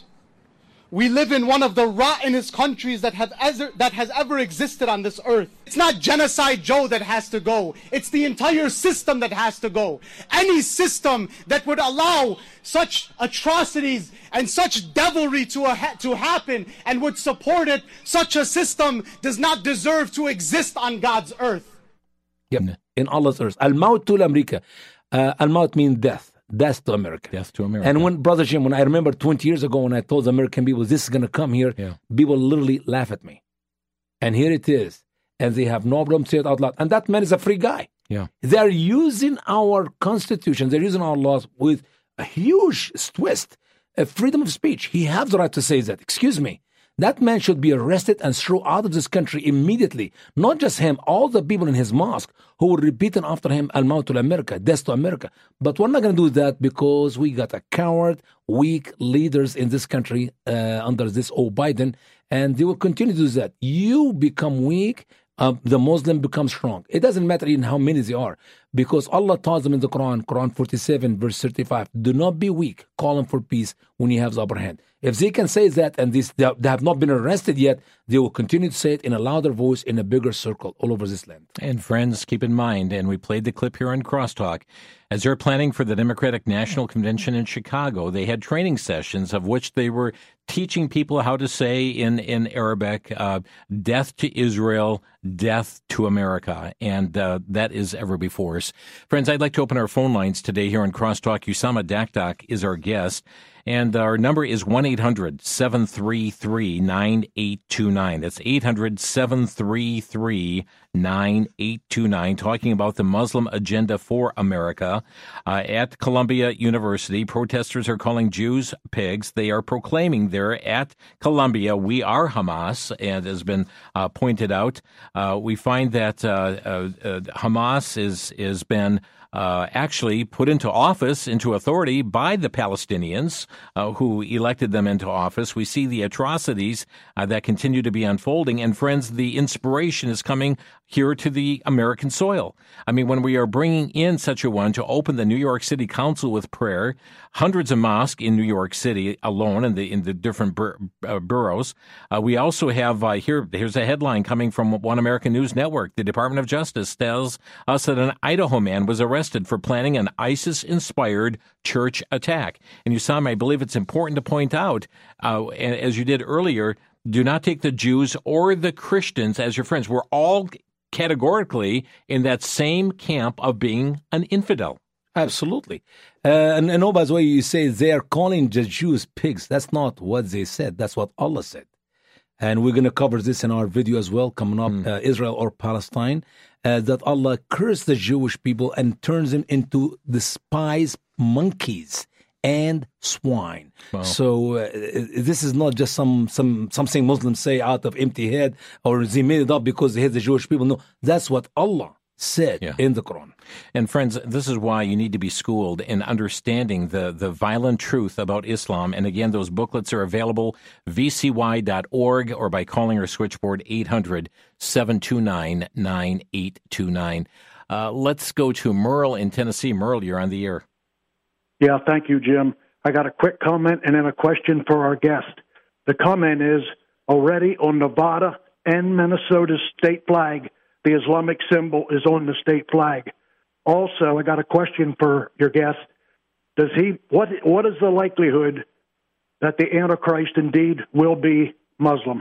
"We live in one of the rottenest countries that have ever, that has ever existed on this earth. It's not Genocide Joe that has to go. It's the entire system that has to go. Any system that would allow such atrocities and such devilry to, a, to happen and would support it, such a system does not deserve to exist on God's earth." Yep, in Allah's earth. Al-Maut to America. Uh, Al-Maut means death. Death to America. Death to America. And when, Brother Jim, when I remember twenty years ago when I told the American people this is going to come here, yeah. people literally laugh at me. And here it is. And they have no problem to say it out loud. And that man is a free guy. Yeah. They're using our constitution, they're using our laws with a huge twist. A freedom of speech. He has the right to say that. Excuse me. That man should be arrested and thrown out of this country immediately. Not just him, all the people in his mosque who were repeating after him, Al-Maut to America, death to America. But we're not going to do that because we got a coward, weak leaders in this country uh, under this old Biden, and they will continue to do that. You become weak, uh, the Muslim becomes strong. It doesn't matter even how many they are, because Allah tells them in the Quran, Quran forty-seven, verse thirty-five, do not be weak, call them for peace when you have the upper hand. If they can say that and this, they have not been arrested yet, they will continue to say it in a louder voice in a bigger circle all over this land. And friends, keep in mind, and we played the clip here on Crosstalk, as they're planning for the Democratic National Convention in Chicago, they had training sessions of which they were teaching people how to say in, in Arabic, uh, death to Israel, death to America. And uh, that is ever before us. Friends, I'd like to open our phone lines today here on Crosstalk. Usama Dakdak is our guest. And our number is one eight hundred seven three three nine eight two nine. That's eight hundred seven three three nine eight two nine, talking about the Muslim agenda for America. Uh, at Columbia University, protesters are calling Jews pigs. They are proclaiming there at Columbia, "We are Hamas," and has been uh, pointed out. Uh, we find that uh, uh, uh, Hamas is is been Uh, actually put into office, into authority by the Palestinians uh, who elected them into office. We see the atrocities uh, that continue to be unfolding. And friends, the inspiration is coming here to the American soil. I mean, when we are bringing in such a one to open the New York City Council with prayer, hundreds of mosques in New York City alone in the in the different bur- uh, boroughs. Uh, we also have uh, here, here's a headline coming from One American News Network. The Department of Justice tells us that an Idaho man was arrested for planning an ISIS-inspired church attack. And Usama, I believe it's important to point out, uh, as you did earlier, do not take the Jews or the Christians as your friends. We're all categorically in that same camp of being an infidel. Absolutely. Uh, and, and oh, by the way, you say they are calling the Jews pigs. That's not what they said. That's what Allah said. And we're going to cover this in our video as well, coming up, mm. uh, Israel or Palestine, uh, that Allah cursed the Jewish people and turns them into despised monkeys and swine. Wow. So uh, this is not just some some something Muslims say out of empty head, or they made it up because they hate the Jewish people. No, that's what Allah said Yeah. in the Quran. And friends, this is why you need to be schooled in understanding the, the violent truth about Islam. And again, those booklets are available v c y dot org or by calling our switchboard eight hundred, seven two nine, nine eight two nine. Uh, let's go to Merle in Tennessee. Merle, you're on the air. Yeah, thank you, Jim. I got a quick comment and then a question for our guest. The comment is, already on Nevada and Minnesota's state flag, the Islamic symbol is on the state flag. Also, I got a question for your guest. Does he what what is the likelihood that the Antichrist indeed will be Muslim?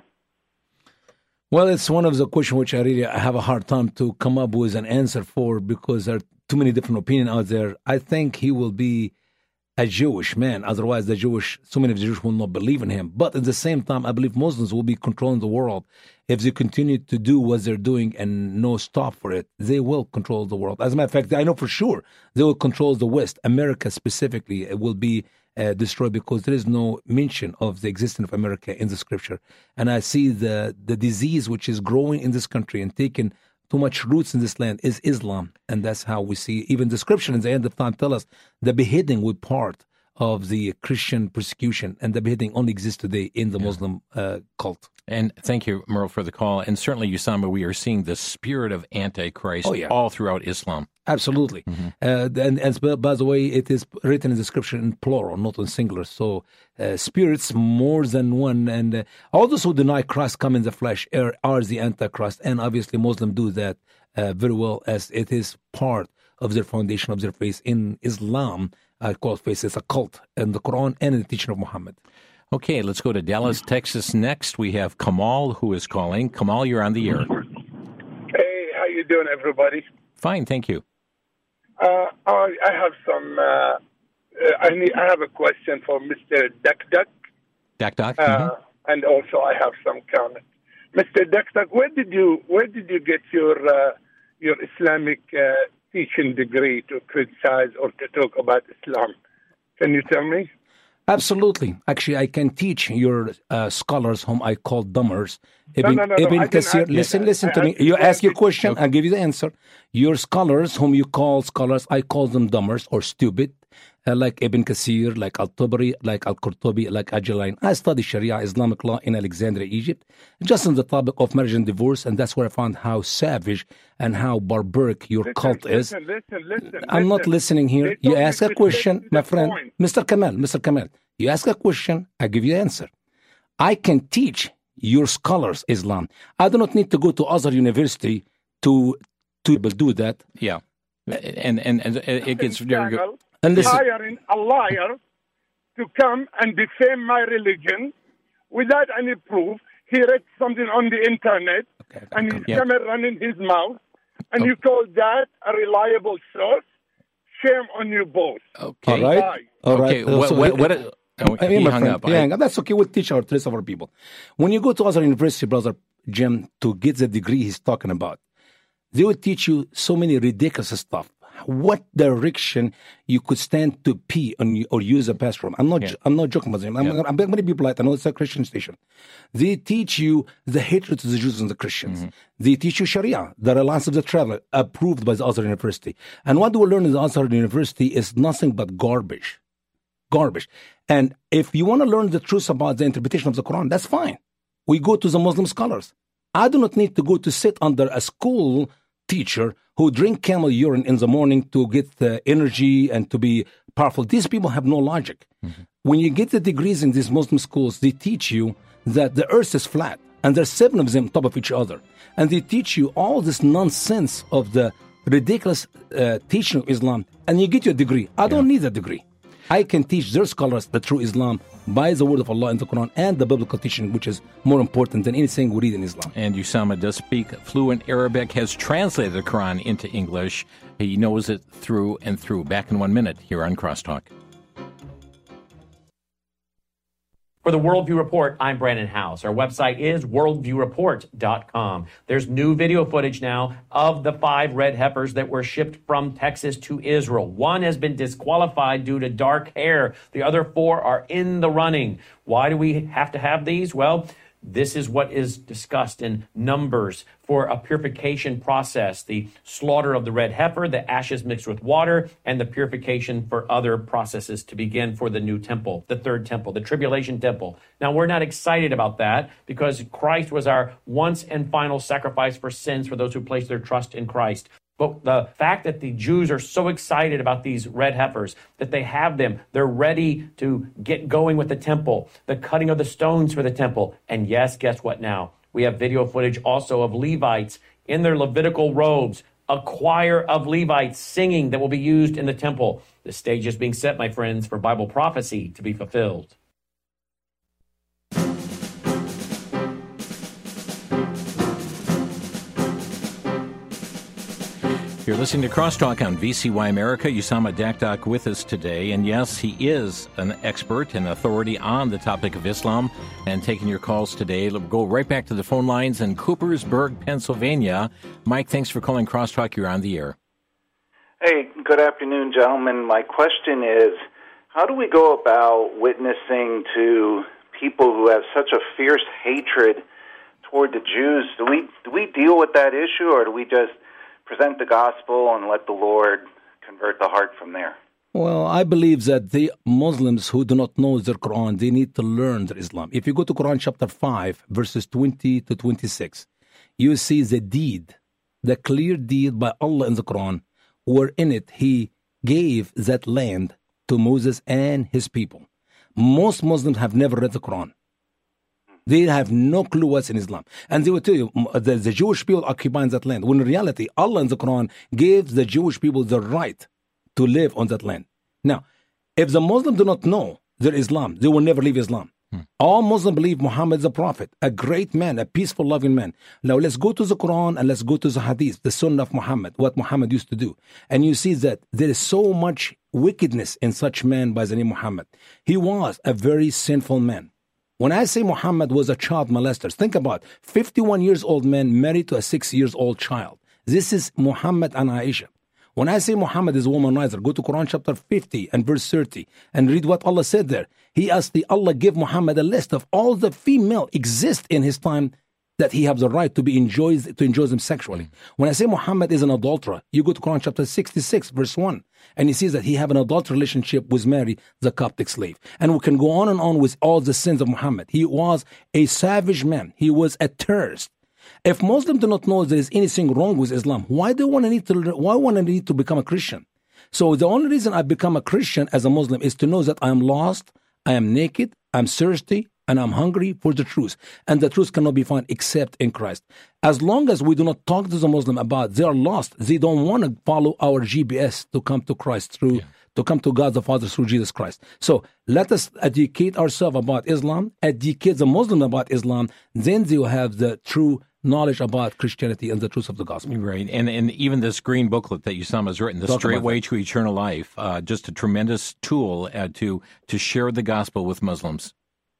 Well, it's one of the questions which I really have a hard time to come up with an answer for, because there are too many different opinions out there. I think he will be a Jewish man. Otherwise, the Jewish, so many of the Jews will not believe in him. But at the same time, I believe Muslims will be controlling the world. If they continue to do what they're doing and no stop for it, they will control the world. As a matter of fact, I know for sure they will control the West. America specifically will be uh, destroyed, because there is no mention of the existence of America in the scripture. And I see the, the disease which is growing in this country and taking too much roots in this land is Islam. And that's how we see even the scripture in the end of time tell us the beheading was part of the Christian persecution, and the beheading only exists today in the yeah. Muslim uh, cult. And thank you, Merle, for the call. And certainly, Usama, we are seeing the spirit of Antichrist oh, yeah. all throughout Islam. Absolutely. Mm-hmm. Uh, and, and by the way, it is written in the scripture in plural, not in singular. So uh, spirits, more than one. And uh, all those who deny Christ come in the flesh are, are the Antichrist. And obviously, Muslims do that uh, very well, as it is part of their foundation of their faith in Islam. I call faith as a cult in the Quran and in the teaching of Muhammad. Okay, let's go to Dallas, Texas next. We have Kamal who is calling. Kamal, you're on the air. Hey, how you doing, everybody? Fine, thank you. Uh, I I have some. Uh, I need. I have a question for Mister Duck Duck. Duck Duck. Uh, mm-hmm. And also, I have some comments. Mister Duck Duck, where did you where did you get your uh, your Islamic uh, teaching degree to criticize or to talk about Islam? Can you tell me? Absolutely. Actually, I can teach your uh, scholars, whom I call dumbers. Ibn, no, no, no, Ibn no, Kathir, listen, listen I, to I, me. I, you I, ask your question, okay. I'll give you the answer. Your scholars, whom you call scholars, I call them dumbers or stupid, uh, like Ibn Kathir, like Al-Tabari, like Al-Qurtubi, like Ajalain. I study Sharia, Islamic law in Alexandria, Egypt, just on the topic of marriage and divorce, and that's where I found how savage and how barbaric your listen, cult is. Listen, listen, listen, I'm listen. not listening here. They You ask a question, my friend, point. Mister Kamal, Mister Kamal. You ask a question, I give you the answer. I can teach your scholars Islam. I do not need to go to other university to to do that. Yeah, and and, and it gets very good. And listen, hiring a liar to come and defame my religion without any proof. He read something on the internet, okay, okay, and he's yeah. camera running his mouth, and okay. you call that a reliable source? Shame on you both. Okay, all right, Bye. all right. Okay, what, what, what, what Oh, I mean, he my hung friend, up. He hung up. That's okay. We'll teach our rest of our people. When you go to other university, brother Jim, to get the degree he's talking about, they will teach you so many ridiculous stuff. What direction you could stand to pee on you, or use a bathroom? I'm not. Yeah. I'm not joking about them. I'm, yeah. I'm going to be polite. I know it's a Christian station. They teach you the hatred to the Jews and the Christians. Mm-hmm. They teach you Sharia, the reliance of the traveler, approved by the Azhar University. And what we learn in the Azhar University is nothing but garbage. Garbage. And if you want to learn the truth about the interpretation of the Quran, that's fine. We go to the Muslim scholars. I do not need to go to sit under a school teacher who drink camel urine in the morning to get the energy and to be powerful. These people have no logic. Mm-hmm. When you get the degrees in these Muslim schools, they teach you that the earth is flat and there's seven of them on top of each other. And they teach you all this nonsense of the ridiculous uh, teaching of Islam, and you get your degree. I don't yeah. need a degree. I can teach their scholars the true Islam by the word of Allah in the Quran and the biblical teaching, which is more important than anything we read in Islam. And Usama does speak fluent Arabic, has translated the Quran into English. He knows it through and through. Back in one minute here on Crosstalk. For the Worldview Report, I'm Brandon House. Our website is worldview report dot com. There's new video footage now of the five red heifers that were shipped from Texas to Israel. One has been disqualified due to dark hair. The other four are in the running. Why do we have to have these? Well, this is what is discussed in Numbers for a purification process, the slaughter of the red heifer, the ashes mixed with water, and the purification for other processes to begin for the new temple, the third temple, the tribulation temple. Now, we're not excited about that because Christ was our once and final sacrifice for sins for those who place their trust in Christ. But the fact that the Jews are so excited about these red heifers, that they have them, they're ready to get going with the temple, the cutting of the stones for the temple. And yes, guess what now? We have video footage also of Levites in their Levitical robes, a choir of Levites singing that will be used in the temple. The stage is being set, my friends, for Bible prophecy to be fulfilled. You're listening to Crosstalk on V C Y America. Usama Dakdak with us today. And yes, he is an expert and authority on the topic of Islam. And taking your calls today, we'll go right back to the phone lines in Coopersburg, Pennsylvania. Mike, thanks for calling Crosstalk. You're on the air. Hey, good afternoon, gentlemen. My question is, how do we go about witnessing to people who have such a fierce hatred toward the Jews? Do we do we deal with that issue, or do we just present the gospel and let the Lord convert the heart from there? Well, I believe that the Muslims who do not know their Quran, they need to learn their Islam. If you go to Quran chapter five, verses twenty to twenty-six, you see the deed, the clear deed by Allah in the Quran, where in it He gave that land to Moses and his people. Most Muslims have never read the Quran. They have no clue what's in Islam. And they will tell you, the, the Jewish people occupying that land, when in reality, Allah in the Quran gives the Jewish people the right to live on that land. Now, if the Muslims do not know their Islam, they will never leave Islam. Hmm. All Muslims believe Muhammad is a prophet, a great man, a peaceful, loving man. Now, let's go to the Quran and let's go to the Hadith, the Sunnah of Muhammad, what Muhammad used to do. And you see that there is so much wickedness in such man by the name Muhammad. He was a very sinful man. When I say Muhammad was a child molester, think about fifty-one years old man married to a six years old child. This is Muhammad and Aisha. When I say Muhammad is a womanizer, go to Quran chapter fifty and verse thirty and read what Allah said there. He asked the Allah give Muhammad a list of all the female exist in his time that he has the right to be enjoys to enjoy them sexually. When I say Muhammad is an adulterer, you go to Quran chapter sixty-six, verse one, and he sees that he have an adult relationship with Mary, the Coptic slave. And we can go on and on with all the sins of Muhammad. He was a savage man. He was a terrorist. If Muslims do not know there is anything wrong with Islam, why do want to need to why want to need to become a Christian? So the only reason I become a Christian as a Muslim is to know that I am lost, I am naked, I'm thirsty, and I'm hungry for the truth. And the truth cannot be found except in Christ. As long as we do not talk to the Muslim about they are lost, they don't want to follow our G P S to come to Christ through, yeah. to come to God the Father through Jesus Christ. So let us educate ourselves about Islam, educate the Muslim about Islam, then they will have the true knowledge about Christianity and the truth of the gospel. Right. And and even this green booklet that Usama has written, The Talk Straight Way to Eternal Life, uh, just a tremendous tool uh, to to share the gospel with Muslims.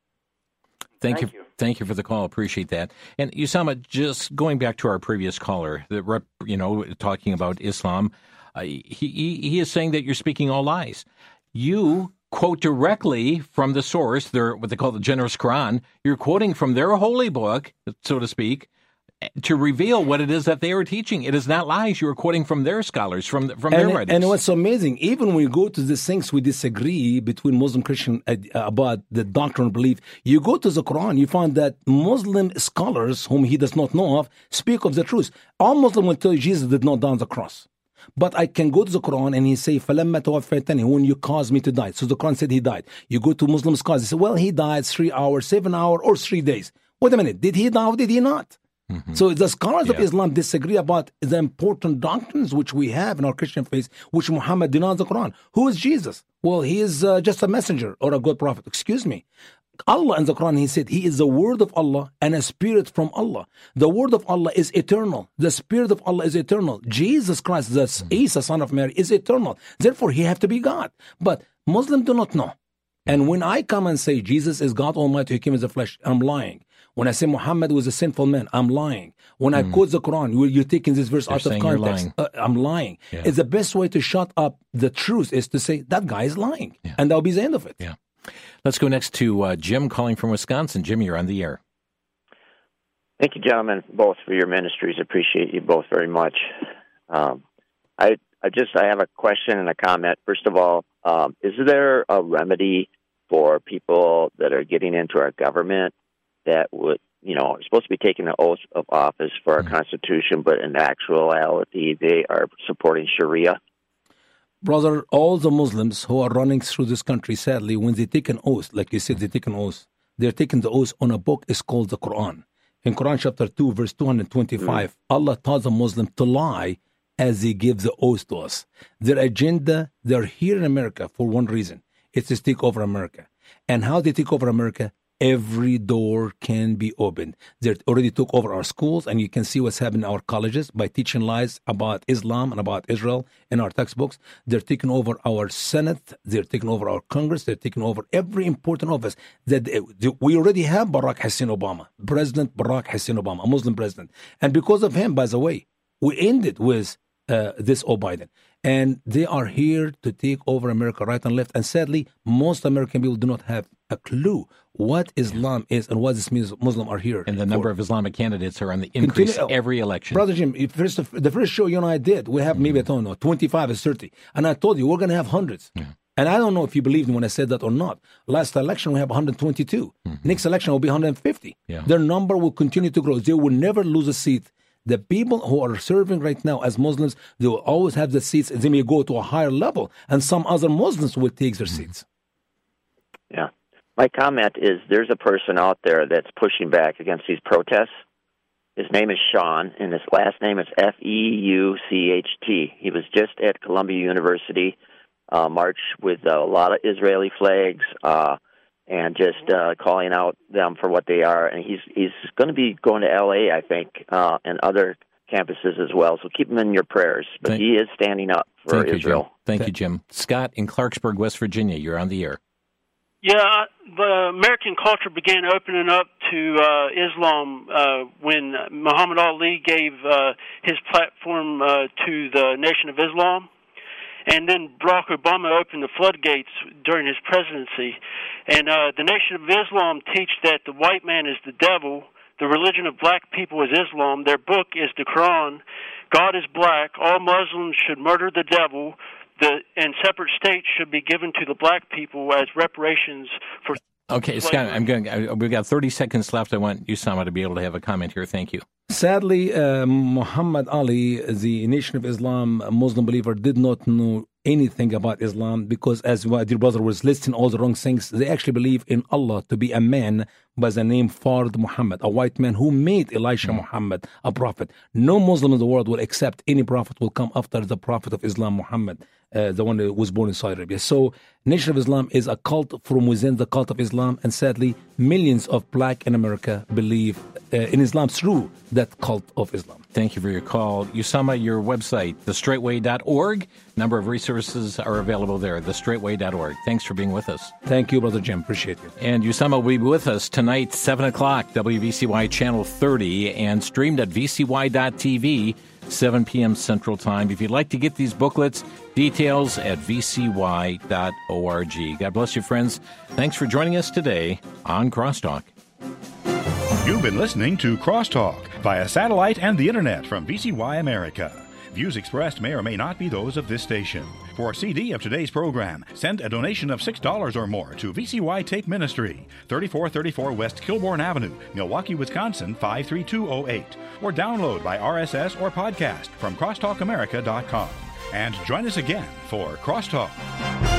Thank, thank you. you. Thank you for the call. Appreciate that. And Usama, just going back to our previous caller, the rep, you know, talking about Islam, uh, he, he he is saying that you're speaking all lies. You quote directly from the source, their what they call the generous Quran. You're quoting from their holy book, so to speak, to reveal what it is that they are teaching. It is not lies. You are quoting from their scholars, from from and, their writings. And what's amazing, even when you go to these things we disagree between Muslim Christian uh, about the doctrine of belief, you go to the Quran, you find that Muslim scholars, whom he does not know of, speak of the truth. All Muslims will tell you Jesus did not die on the cross. But I can go to the Quran and he say, فَلَمَّا تَوَفَّيْتَنِي, when you caused me to die. So the Quran said he died. You go to Muslim scholars, they say, well, he died three hours, seven hours, or three days. Wait a minute, did he die or did he not? Mm-hmm. So the scholars yeah. of Islam disagree about the important doctrines which we have in our Christian faith, which Muhammad denies the Quran. Who is Jesus? Well, he is uh, just a messenger or a good prophet. Excuse me. Allah in the Quran, he said, he is the word of Allah and a spirit from Allah. The word of Allah is eternal. The spirit of Allah is eternal. Jesus Christ, the mm-hmm. Isa, son of Mary, is eternal. Therefore, he have to be God. But Muslims do not know. And when I come and say Jesus is God Almighty who came as a flesh, I'm lying. When I say Muhammad was a sinful man, I'm lying. When I mm. quote the Quran, you're, you're taking this verse They're out of context. Uh, I'm lying. Yeah. It's the best way to shut up the truth is to say that guy is lying. Yeah. And that'll be the end of it. Yeah. Let's go next to uh, Jim calling from Wisconsin. Jim, you're on the air. Thank you, gentlemen, both for your ministries. Appreciate you both very much. Um, I, I just I have a question and a comment. First of all, um, is there a remedy for people that are getting into our government that would, you know, are supposed to be taking the oath of office for our mm-hmm. Constitution, but in actuality they are supporting Sharia? Brother, all the Muslims who are running through this country, sadly, when they take an oath, like you said, they take an oath, they're taking the oath on a book. It's called the Quran. In Quran chapter two, verse two hundred twenty-five, mm-hmm. Allah taught the Muslim to lie as they give the oath to us. Their agenda, they're here in America for one reason. It's to take over America. And how they take over America? Every door can be opened. They already took over our schools, and you can see what's happening in our colleges by teaching lies about Islam and about Israel in our textbooks. They're taking over our Senate. They're taking over our Congress. They're taking over every important office. That we already have Barack Hussein Obama, President Barack Hussein Obama, a Muslim president. And because of him, by the way, we ended with uh, this O. Biden. And they are here to take over America right and left. And sadly, most American people do not have a clue what Islam is and what this means Muslim are here. And the number for. of Islamic candidates are on the increase Continue, every election. Brother Jim, first, the first show you and I did, we have mm-hmm. maybe, I don't know, twenty-five or thirty. And I told you, we're going to have hundreds. Yeah. And I don't know if you believed me when I said that or not. Last election, we have one hundred twenty-two. Mm-hmm. Next election will be one hundred fifty. Yeah. Their number will continue to grow. They will never lose a seat. The people who are serving right now as Muslims, they will always have the seats. They may go to a higher level, and some other Muslims will take their seats. Yeah. My comment is there's a person out there that's pushing back against these protests. His name is Sean, and his last name is F E U C H T. He was just at Columbia University, uh, march with a lot of Israeli flags, uh, and just uh, calling out them for what they are. And he's he's going to be going to L A, I think, uh, and other campuses as well. So keep him in your prayers. But Thank, he is standing up for Thank Israel. You, Jim. Thank you, Jim. Scott in Clarksburg, West Virginia, you're on the air. Yeah, the American culture began opening up to uh, Islam uh, when Muhammad Ali gave uh, his platform uh, to the Nation of Islam. And then Barack Obama opened the floodgates during his presidency. And uh, the Nation of Islam teach that the white man is the devil, the religion of black people is Islam, their book is the Quran, God is black, all Muslims should murder the devil, the and separate states should be given to the black people as reparations for... Okay, Scott, I'm going. I, we've got thirty seconds left. I want Usama to be able to have a comment here. Thank you. Sadly, uh, Muhammad Ali, the Nation of Islam Muslim believer, did not know anything about Islam because, as my dear brother was listing all the wrong things, they actually believe in Allah to be a man by the name Fard Muhammad, a white man who made Elisha mm. Muhammad a prophet. No Muslim in the world will accept any prophet will come after the prophet of Islam, Muhammad, uh, the one who was born in Saudi Arabia. So, Nation of Islam is a cult from within the cult of Islam, and sadly, millions of black in America believe uh, in Islam through that cult of Islam. Thank you for your call. Usama, your website, the straight way dot org. Number of resources are available there, the straight way dot org. Thanks for being with us. Thank you, Brother Jim. Appreciate you. And Usama will be with us tonight, seven o'clock, W V C Y Channel thirty, and streamed at V C Y dot T V, seven p.m. Central Time. If you'd like to get these booklets, details at V C Y dot org. God bless you, friends. Thanks for joining us today on Crosstalk. You've been listening to Crosstalk via satellite and the internet from V C Y America. Views expressed may or may not be those of this station. For a C D of today's program, send a donation of six dollars or more to V C Y Take Ministry, thirty-four thirty-four West Kilbourne Avenue, Milwaukee, Wisconsin, five three two oh eight. Or download by R S S or podcast from crosstalk america dot com. And join us again for Crosstalk.